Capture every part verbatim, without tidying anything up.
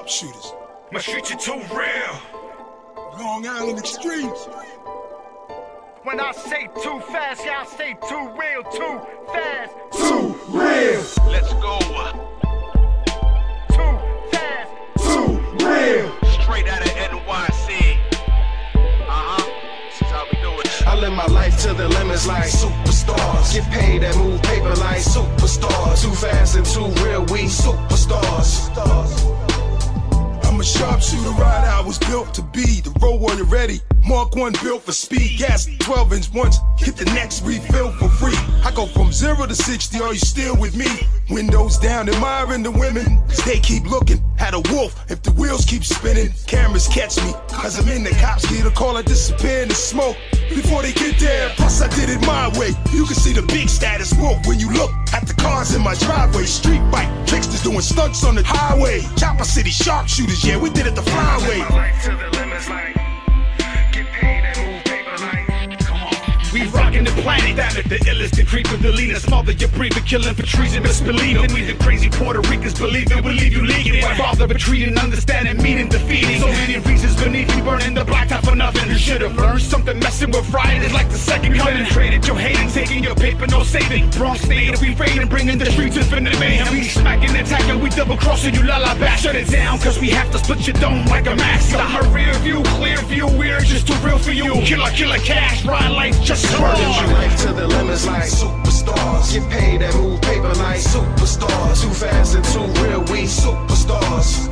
sharpshooters. My streets are too real. Long Island extremes. When I say too fast, y'all say too real, too fast. Too real. Let's go. Too fast. Too real. Straight out of N Y C. Uh-huh. This is how we do it. I live my life to the limits like superstars. Get paid and move paper like superstars. Too fast and too real, we superstars. I'm a sharpshooter, rider I was built to be. The road warrior ready, Mark one built for speed. Gas twelve inch once, hit the next refill for free. I go from zero to sixty, are you still with me? Windows down, admiring the women, cause they keep looking at a wolf if the wheels keep spinning. Cameras catch me, cause I'm in the cops get a call, I disappear in the smoke before they get there. Plus I did it my way. You can see the big status wolf when you look at the cars in my driveway. Street bike, tricksters doing stunts on the highway. Chopper City sharpshooters, yeah, we did it the flyway. My life to the limits like get paid and move paper like come on. We rockin' the planet, damn it, the illest, the creeper, the leanest. Smother your breather, killing for treason, misbelieving. We the crazy Puerto Ricans believing we'll leave you leaking. My father retreating, understanding, meaning defeating. So many reasons beneath me, burning the blacktop for nothing. You should've learned something, messing with Friday is like the second coming. Traded your hating, taking your paper, no saving. Bronx state, we raiding, bringing the streets infinite mayhem. We smacking, attacking, we double crossing you, lullaby. Shut it down, cause we have to split your dome like a mask. I'm a rear view, clear view, we're just too real for you. Killer, killer cash, ride life, just swerve. My life to the limits like superstars. Get paid and move paper like superstars. Too fast and too real, we superstars.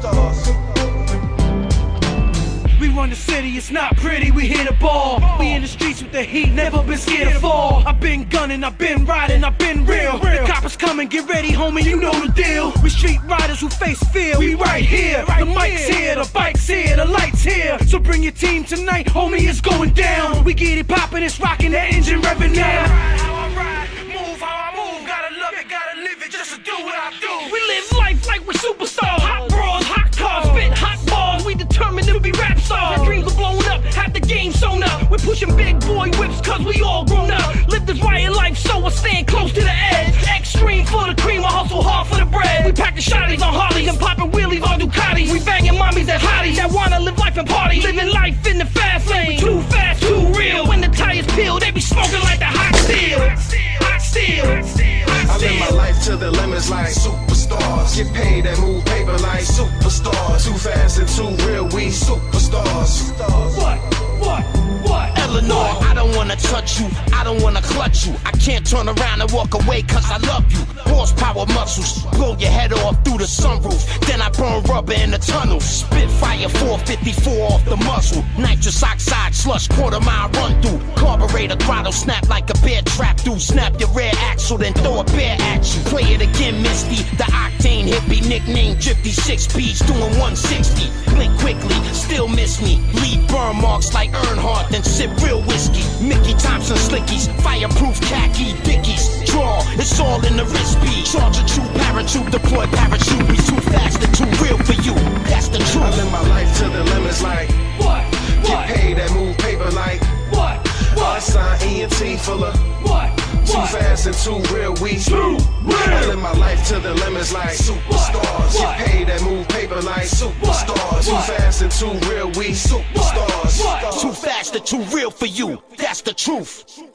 We run the city, it's not pretty, we hit a ball. We in the streets with the heat, never been scared to fall. I've been gunning, I've been riding, I've been real. The coppers coming, get ready, homie, you know the deal. We street riders who face fear, we right here. The mic's here, the bike's here, the light's here. So bring your team tonight, homie, it's going down. We get it poppin', it's rockin', that engine revving now. How I ride, move how I move, gotta love it, gotta live it, just to do what I do. We live life like we're superstars. Hot bras, hot cars, spit hot balls. We determined to be rap stars. Our dreams are blown up, had the game sewn up. We're pushing big boy whips cause we all grown up. Live this riot life so I stand close to the edge. Extreme for the cream, I hustle hard for the bread. We pack the shotties on Harleys and popping wheelies on Ducatis. We banging mommies and hotties that wanna live life and party. Living life in the fast lane, too fast, too real. When the tires peel, they be smoking like the hot steel. Hot steel, hot steel. I live my life to the limits like superstars. Get paid and move paper like superstars. Too fast and too real, we superstars. What? What? What? Eleanor, I don't wanna touch you, I don't wanna clutch you. I can't turn around and walk away cause I love you. Horsepower muscles, blow your head off through the sunroof. Then I burn rubber in the tunnels. Spitfire four fifty-four off the muzzle. Nitrous oxide slush, quarter mile run through. Carburetor throttle snap like a bear trap through. Snap your rear axle, then throw a bear at you. Play it again, Misty, the octane hippie. Nickname Drifty, six speeds doing one sixty. Blink quickly, still miss me. Leave burn marks like Earnhardt, then sip real whiskey. Mickey Thompson slickies, fireproof khaki dickies. Draw, it's all in the wrist bead. Charge a true parachute, deploy parachute. Be too fast and too real for you. That's the truth. I live my life to the limits like What? get What? paid and move paper like What? I What? sign E and T full of What? too What? fast and too real, we Too I real. live my life to the limits like superstars. What? Get paid and move paper like superstars. Too What? fast and too real, we superstars. What? Too fast and too real for you. That's the truth.